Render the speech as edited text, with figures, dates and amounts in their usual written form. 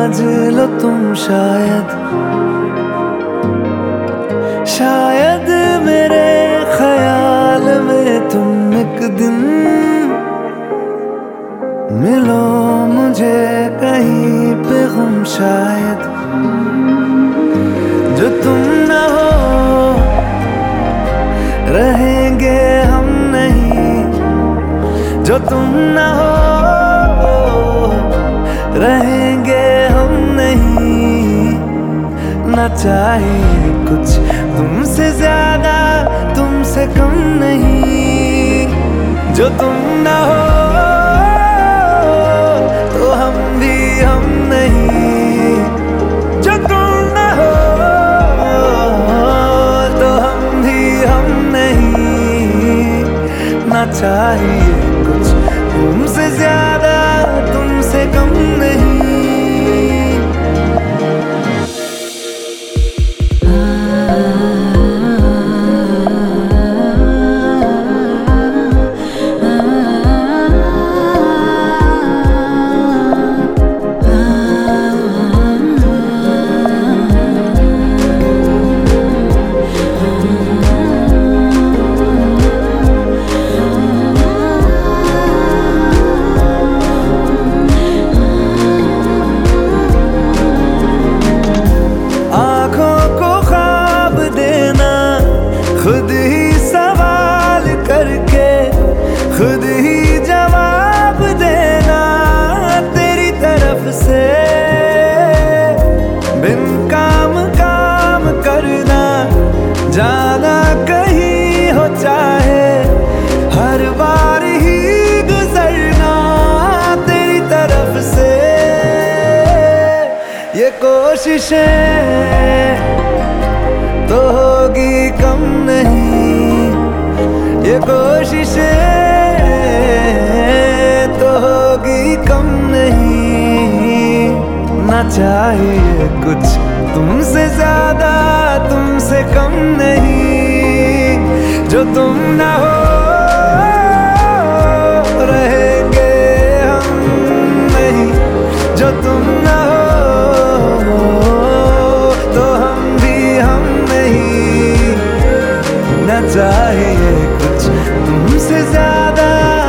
समझ लो तुम शायद मेरे ख्याल में तुम एक दिन मिलो मुझे कहीं पे गुम। शायद जो तुम ना हो रहेंगे हम नहीं, जो तुम ना हो रहेंगे हम नहीं। ना चाहिए कुछ तुमसे ज्यादा तुमसे कम नहीं। जो तुम ना हो तो हम भी हम नहीं, जो तुम ना हो तो हम भी हम नहीं। ना चाहिए कुछ तुमसे ज्यादा तुमसे कम नहीं। खुद ही सवाल करके खुद ही जवाब देना तेरी तरफ से। बिन काम करना जाना कहीं हो चाहे हर बार ही गुजरना तेरी तरफ से। ये कोशिशें तो होगी कम नहीं, ये कोशिशें तो होगी कम नहीं। ना चाहिए कुछ तुमसे ज्यादा तुमसे कम नहीं। जो तुम ना हो रहेंगे हम नहीं, जो तुम ना हो तो हम भी हम नहीं। ना चाहिए कुछ तुमसे ज्यादा